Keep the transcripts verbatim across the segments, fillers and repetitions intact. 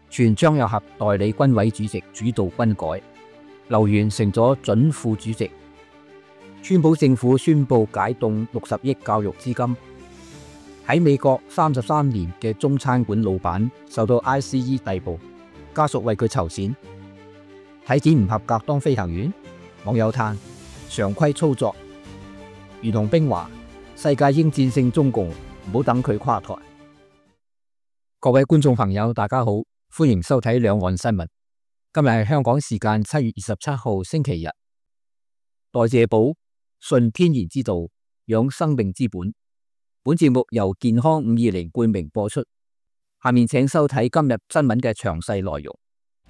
傳張又俠代理軍委主席主導軍改，劉源成咗準副主席。川普政府宣布解凍六十億教育資金。喺美國三十三年嘅中餐館老闆受到 I C E 逮捕，家屬為佢籌錢。體檢唔合格當飛行員，網友嘆常規操作。如同冰話，世界應戰勝中共，唔好等佢垮台。各位觀眾朋友，大家好，歡迎收睇兩岸新聞。今日係香港時間七月二十七號星期日。代謝寶，順天然之道，養生命之本。本節目由健康五二零冠名播出。下面請收睇今日新聞嘅詳細內容。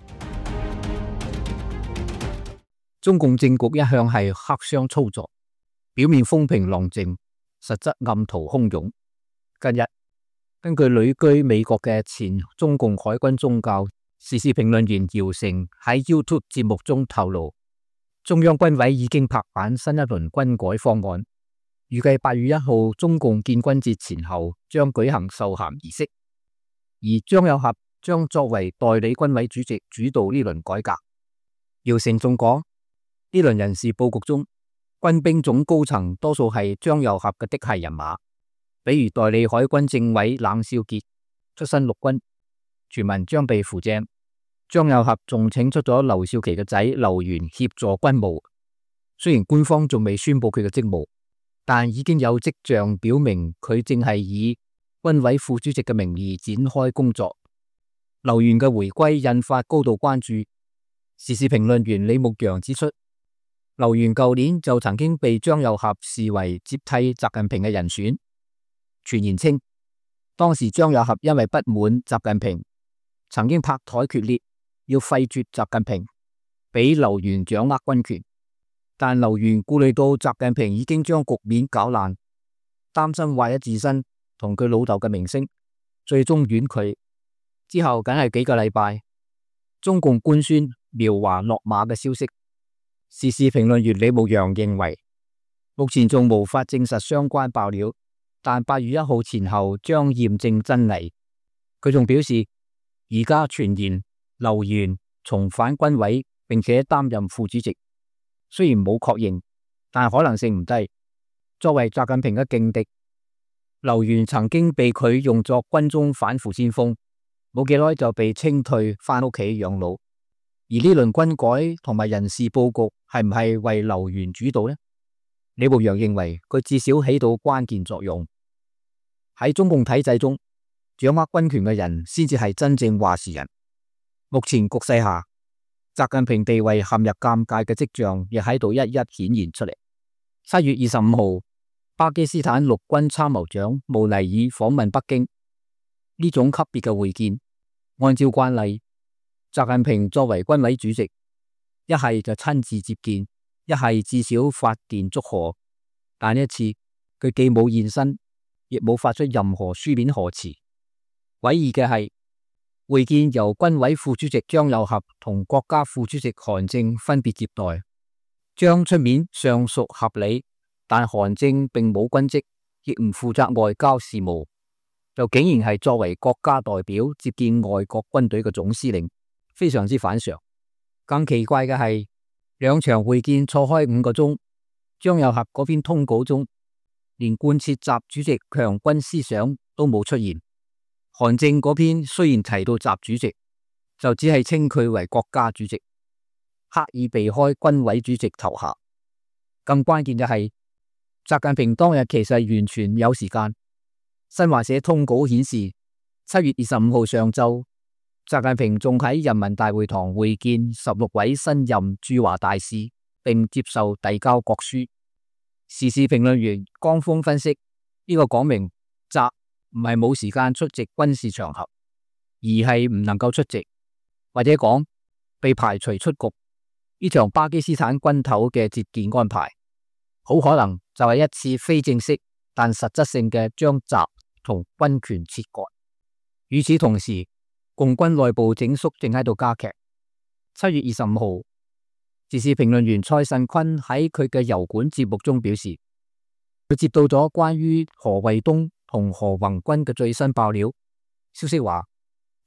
中共政局一向係黑箱操作，表面風平浪靜，實質暗途洶湧。近日，根據旅居美國嘅前中共海軍中校、時事評論員姚成喺 YouTube 節目中透露，中央軍委已經拍板新一輪軍改方案，預計八月一號中共建軍節前後將舉行授銜儀式，而張又俠將作為代理軍委主席主導呢輪改革。姚成仲講，呢輪人事佈局中，軍兵總高層多數係張又俠嘅嫡系人馬，比如代理海軍政委冷少傑出身陸軍，傳聞將被扶正。張又俠仲請出咗劉少奇嘅仔劉源協助軍務，雖然官方仲未宣布佢嘅職務，但已經有跡象表明佢正係以軍委副主席嘅名義展開工作。劉源嘅回歸引發高度關注。時事評論員李牧陽指出，劉源舊年就曾經被張又俠視為接替習近平嘅人選。傳言稱，當時張又俠因為不滿習近平，曾經拍台決裂，要廢絕習近平，俾劉源掌握軍權。但劉源顧慮到習近平已經將局面搞爛，擔心壞咗自身同佢老豆嘅名聲，最終婉拒。之後梗係幾個禮拜，中共官宣苗華落馬嘅消息。時事評論員李牧陽認為，目前仲無法證實相關爆料，但八月一號前後將驗證真偽。佢仲表示，而家傳言劉源重返軍委並且擔任副主席，雖然冇確認，但可能性唔低。作為習近平嘅勁敵，劉源曾經被佢用作軍中反腐先鋒，冇幾耐就被清退翻屋企養老。而呢輪軍改同埋人事佈局係唔係為劉源主導呢？李牧陽認為佢至少起到關鍵作用。喺中共體制中，掌握軍權嘅人先至係真正話事人。目前局勢下，習近平地位陷入尷尬嘅跡象亦喺度一一顯現出嚟。七月二十五號，巴基斯坦陸軍參謀長慕尼爾訪問北京，呢種級別嘅會見，按照慣例，習近平作為軍委主席，一係就親自接見，一係至少發電祝賀。但呢一次佢既冇現身，亦冇發出任何書面賀詞。詭異嘅係，會見由軍委副主席張又俠同國家副主席韓正分別接待。張出面尚屬合理，但韓正並冇軍職，亦唔負責外交事務，就竟然係作為國家代表接見外國軍隊嘅總司令，非常之反常。更奇怪嘅係，兩場會見錯開五個鐘，張又俠嗰篇通稿中連貫徹習主席強軍思想都冇出現。韓正嗰篇雖然提到習主席，就只係稱佢為國家主席，刻意避開軍委主席頭銜。更關鍵嘅係，習近平當日其實完全有時間。新華社通稿顯示，七月二十五號上晝，習近平仲喺人民大會堂會見十六位新任駐華大使，並接受遞交國書。時事評論員江峰分析，呢、這個講明習唔係冇時間出席軍事場合，而係唔能夠出席，或者講被排除出局。呢場巴基斯坦軍頭嘅接見安排，好可能就係一次非正式但實質性嘅將習同軍權切割。與此同時，共軍內部整肅正喺度加劇。七月二十五號，時事評論員蔡慎坤喺佢嘅油管節目中表示，佢接到咗關於何衛東同何宏軍嘅最新爆料。消息話，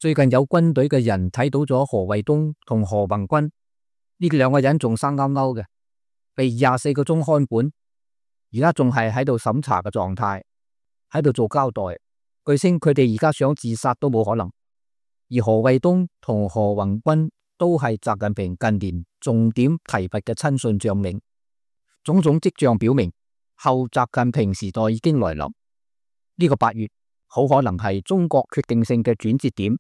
最近有軍隊嘅人睇到咗何衛東同何宏軍呢兩個人仲生勾勾嘅，被廿四個鐘看管，而家仲係喺度審查嘅狀態，喺度做交代。據稱佢哋而家想自殺都冇可能。而何衛東同何宏軍都係習近平近年重點提拔嘅親信將領，種種跡象表明後習近平時代已經來臨。呢個八月好可能係中國決定性嘅轉折點。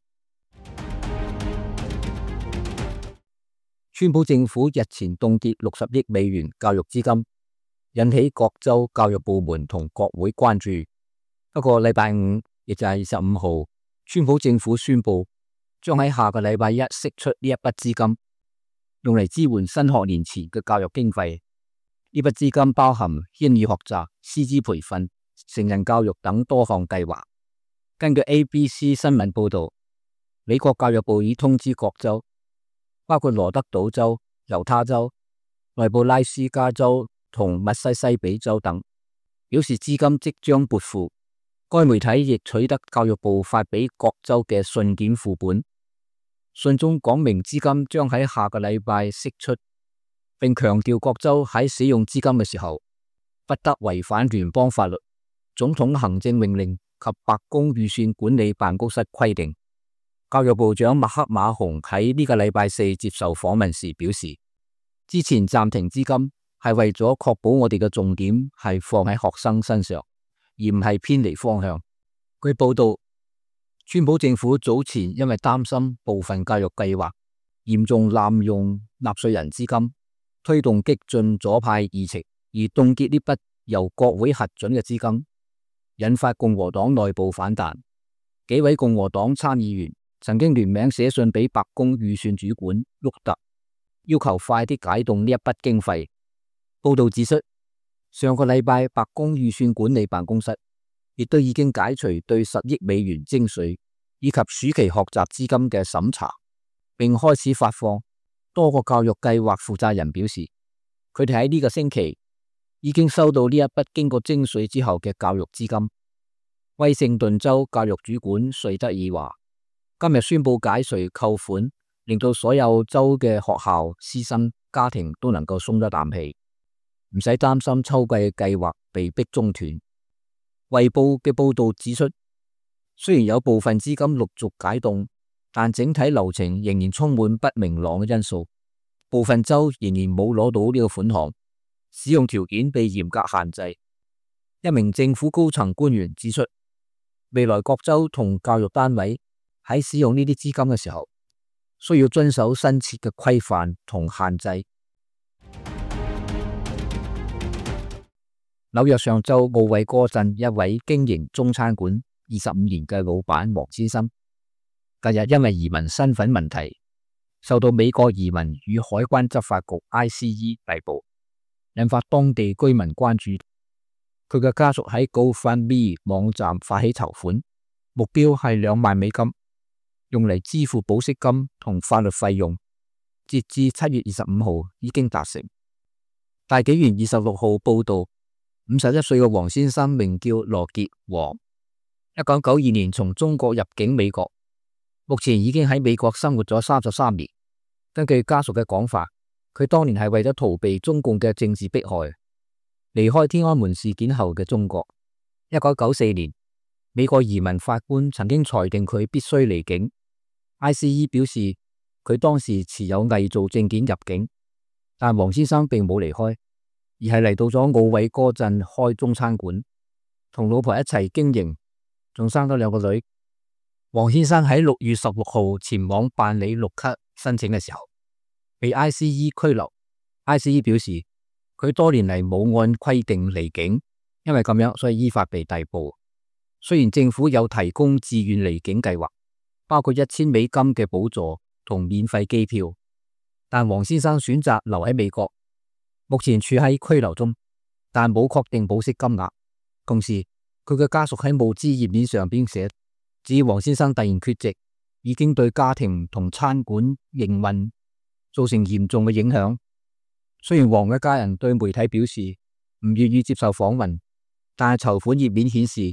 川普政府日前凍結六十億美元教育資金，引起各州教育部門同國會關注。不過禮拜五，亦就係二十五號，川普政府宣布將喺下個禮拜一釋出呢一筆資金，用嚟支援新學年前嘅教育經費。呢筆資金包含英語學習、師資培訓、成人教育等多項計劃。根據 A B C 新聞報道，美國教育部已通知各州，包括羅德島州、猶他州、內布拉斯加州同密西西比州等，表示資金即將撥付。該媒體亦取得教育部發俾各州嘅信件副本，信中講明資金將喺下個禮拜釋出，並強調各州喺使用資金嘅時候不得違反聯邦法律、總統行政命令及白宮預算管理辦公室規定。教育部長麥克馬洪喺呢個禮拜四接受訪問時表示，之前暫停資金係為咗確保我哋嘅重點係放喺學生身上，而唔係偏離方向。據報道，川普政府早前因為擔心部分教育計劃嚴重濫用納稅人資金，推動激進左派議程，而凍結呢筆由國會核准嘅資金，引發共和黨內部反彈。幾位共和黨參議員曾經聯名寫信俾白宮預算主管沃特，要求快啲解凍呢一筆經費。報道指出，上個禮拜白宮預算管理辦公室亦都已經解除對十億美元徵稅以及暑期學習資金嘅審查，並開始發放。多個教育計劃負責人表示，佢哋喺呢個星期已經收到呢一筆經過徵稅之後嘅教育資金。威盛頓州教育主管瑞德爾話，今日宣布解除扣款，令到所有州嘅學校、師生、家庭都能夠鬆一啖氣，唔使擔心秋季嘅計劃被迫中斷。衛報嘅報道指出，雖然有部分資金陸續解凍，但整體流程仍然充滿不明朗嘅因素。部分州仍然冇攞到呢個款項，使用條件被嚴格限制。一名政府高層官員指出，未來各州同教育單位喺使用呢啲資金嘅時候，需要遵守新設嘅規範同限制。紐約上州奧韋歌鎮一位經營中餐館二十五年嘅老闆黃先生，近日因為移民身份問題，受到美國移民與海關執法局 I C E 逮捕，引發當地居民關注。佢嘅家屬喺 GoFundMe 網站發起籌款，目標係兩萬美金，用嚟支付保釋金同法律費用。截至七月二十五號已經達成。大紀元二十六號報道，五十一歲嘅黃先生名叫羅傑黃，一九九二年從中國入境美國，目前已經喺美國生活咗三十三年。根據家屬嘅講法，佢當年係為咗逃避中共嘅政治迫害，離開天安門事件後嘅中國。一九九四年，美國移民法官曾經裁定佢必須離境。I C E 表示佢當時持有偽造證件入境，但黃先生並冇離開，而係嚟到咗奧韋歌鎮開中餐館，同老婆一齊經營，仲生咗兩個女。黃先生喺六月十六號前往辦理綠卡申請嘅時候，被 I C E 拘留。I C E 表示佢多年嚟冇按規定離境，因為咁樣所以依法被逮捕。雖然政府有提供自願離境計劃，包括一千美金嘅補助同免費機票，但黃先生選擇留喺美國，目前處喺拘留中，但冇確定保釋金額。同時，佢嘅家屬喺募資頁面上邊寫，指黃先生突然缺席，已經對家庭同餐館營運造成嚴重嘅影響。雖然黃嘅家人對媒體表示唔願意接受訪問，但係籌款頁面顯示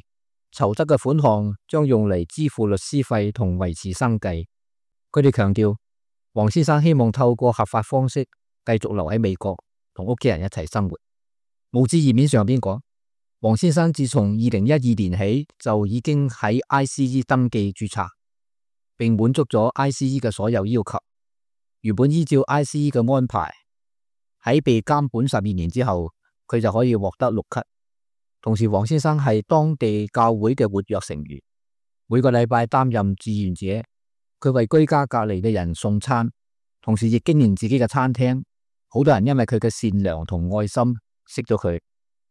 籌得嘅款項將用嚟支付律師費同維持生計。佢哋強調，黃先生希望透過合法方式繼續留喺美國同屋企人一齊生活。無字頁面上邊講，黃先生自從二零一二年起就已經喺 I C E 登記註冊，並滿足咗 I C E 嘅所有要求。原本依照 I C E 嘅安排，喺被監管十二年之後，佢就可以獲得綠卡。同時，黃先生係當地教會嘅活躍成員，每個禮拜擔任志願者，佢為居家隔離嘅人送餐，同時亦經營自己嘅餐廳。好多人因為佢嘅善良同愛心識咗佢。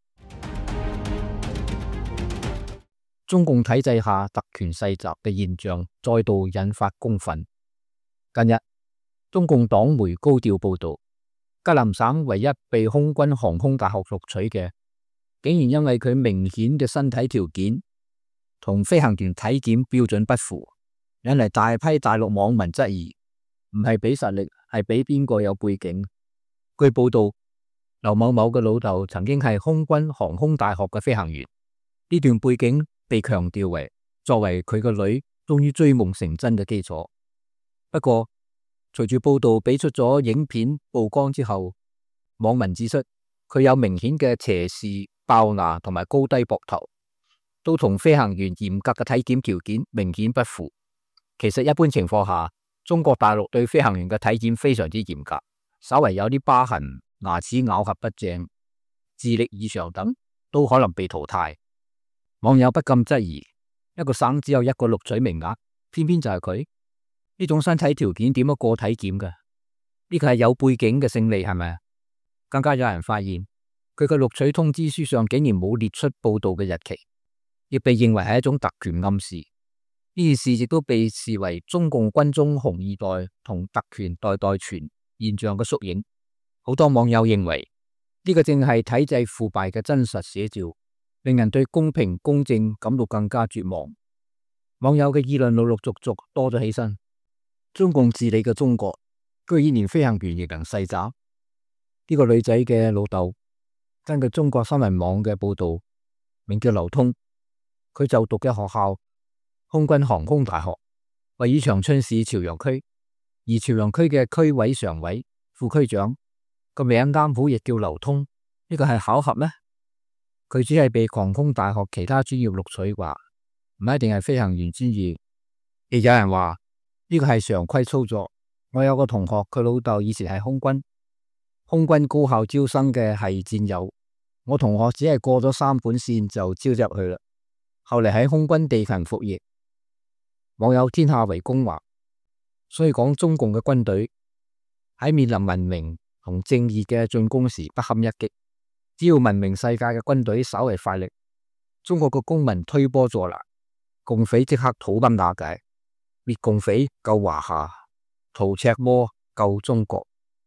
中共體制下特權世襲嘅現象再度引發公憤。近日，中共黨媒高調報道，吉林省唯一被空軍航空大學錄取嘅，竟然因為佢明顯嘅身體條件同飛行員體檢標準不符，引嚟大批大陸網民質疑，唔係比實力，係比邊個有背景。據報道，劉某某嘅老豆曾經係空軍航空大學嘅飛行員，呢段背景被強調為作為佢個女終於追夢成真嘅基礎。不過，隨住報道俾出咗影片曝光之後，網民指出佢有明顯嘅斜視、爆牙同埋高低膊頭，都同飛行員嚴格嘅體檢條件明顯不符。其實一般情況下，中國大陸對飛行員嘅體檢非常之嚴格，稍為有啲疤痕、牙齒咬合不正、智力異常等，都可能被淘汰。網友不禁質疑，一個省只有一個錄取名額，偏偏就係佢，呢種身體條件點樣過體檢㗎？呢個係有背景嘅勝利係咪？更加有人發現，佢嘅錄取通知書上竟然冇列出報道嘅日期，亦被認為係一種特權暗示。呢件事亦都被視為中共軍中紅二代同特權代代傳現象嘅縮影。好多網友認為呢個正係體制腐敗嘅真實寫照，令人對公平公正感到更加絕望。網友嘅議論陸陸續續多咗起身。中共治理嘅中國，居然連飛行員亦能細斬。呢個女仔嘅老豆，根據中國新聞網嘅報道，名叫劉通，佢就讀嘅學校空軍航空大學，位於長春市朝陽區，而朝陽區嘅區委常委、副區長個名啱好亦叫劉通，呢個係巧合咩？佢只係被航空大學其他專業錄取啩，唔一定係飛行員專業。亦有人話呢個係常規操作。我有個同學，佢老豆以前係空軍，空軍高校招生嘅係戰友，我同學只係過咗三本線就招入去啦，後嚟喺空軍地勤服役。網友天下為公話，所以講中共嘅軍隊喺面臨文明同正義嘅進攻時不堪一擊。只要文明世界嘅軍隊稍為發力，中國嘅公民推波助瀾，共匪即刻土崩瓦解，滅共匪救華夏，屠赤魔救中國。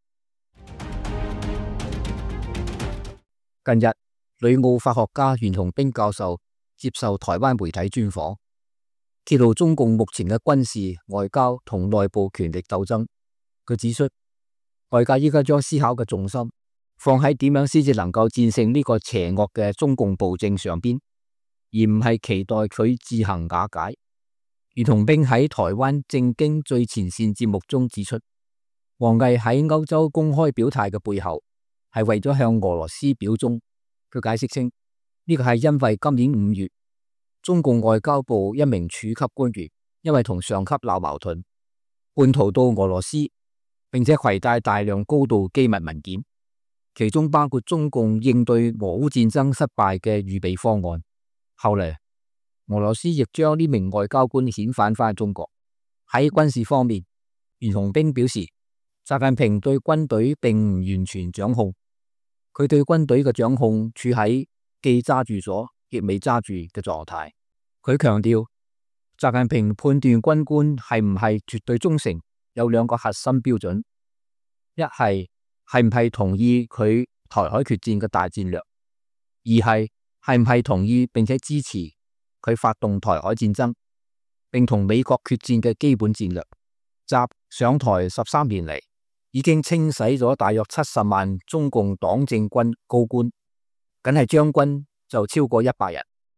近日，旅澳法學家袁隆兵教授接受台灣媒體專訪，揭露中共目前嘅軍事、外交同內部權力鬥爭。佢指出，外界依家將思考嘅重心放喺點樣先至能夠戰勝呢個邪惡嘅中共暴政上邊，而唔係期待佢自行瓦解。袁隆兵喺台灣正經最前線節目中指出，王毅喺歐洲公開表態嘅背後係為咗向俄羅斯表忠。佢解釋稱，呢個係因為今年五月，中共外交部一名處級官員因為同上級鬧矛盾，叛逃到俄羅斯，並且攜帶大量高度機密文件，其中包括中共應對俄烏戰爭失敗嘅預備方案。後嚟，俄羅斯亦將呢名外交官遣返返中國。喺軍事方面，袁隆兵表示，習近平對軍隊並唔完全掌控，佢對軍隊嘅掌控處喺既揸住咗亦未揸住嘅狀態。佢強調，習近平判斷軍官係唔係絕對忠誠有兩個核心標準，一係係唔係同意佢台海決戰嘅大戰略，二係係唔係同意並且支持佢發動台海戰爭，並同美國決戰嘅基本戰略。習上台十三年嚟，已經清洗咗大約七十萬中共黨政軍高官，僅係將軍就超過一百人。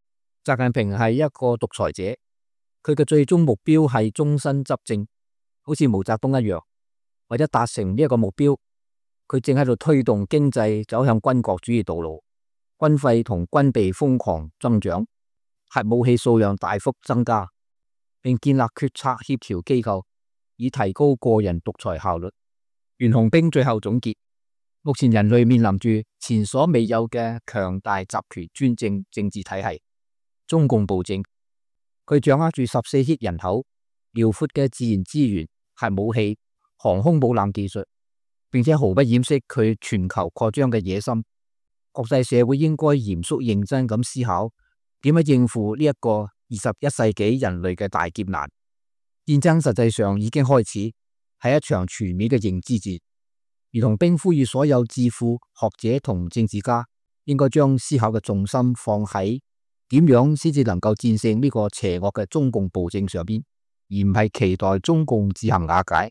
習近平係一個獨裁者，佢嘅最終目標係終身執政，好似毛澤東一樣。為咗達成呢一個目標，佢正喺度推動經濟走向軍國主義道路，軍費同軍備瘋狂增長，核武器數量大幅增加，並建立決策協調機構，以提高個人獨裁效率。袁洪兵最後總結：目前人類面臨住前所未有嘅強大集權專政政治體系——中共暴政。佢掌握住十四億人口、遼闊嘅自然資源、核武器、航空母艦技術，並且毫不掩飾佢全球擴張嘅野心。國際社會應該嚴肅認真咁思考，點樣應付呢一個二十一世紀人類嘅大劫難。戰爭實際上已經開始，係一場全面嘅認知戰。袁洪兵呼籲所有智庫、學者同政治家，應該將思考嘅重心放喺點樣先至能夠戰勝呢個邪惡嘅中共暴政上邊，而唔係期待中共自行瓦解。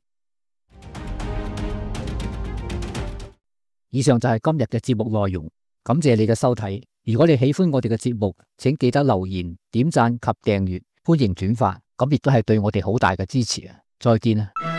以上就係今日嘅節目內容，感謝你嘅收睇。如果你喜歡我哋嘅節目，請記得留言、點讚及訂閱，歡迎轉發，咁亦都係對我哋好大嘅支持啊！再見啊！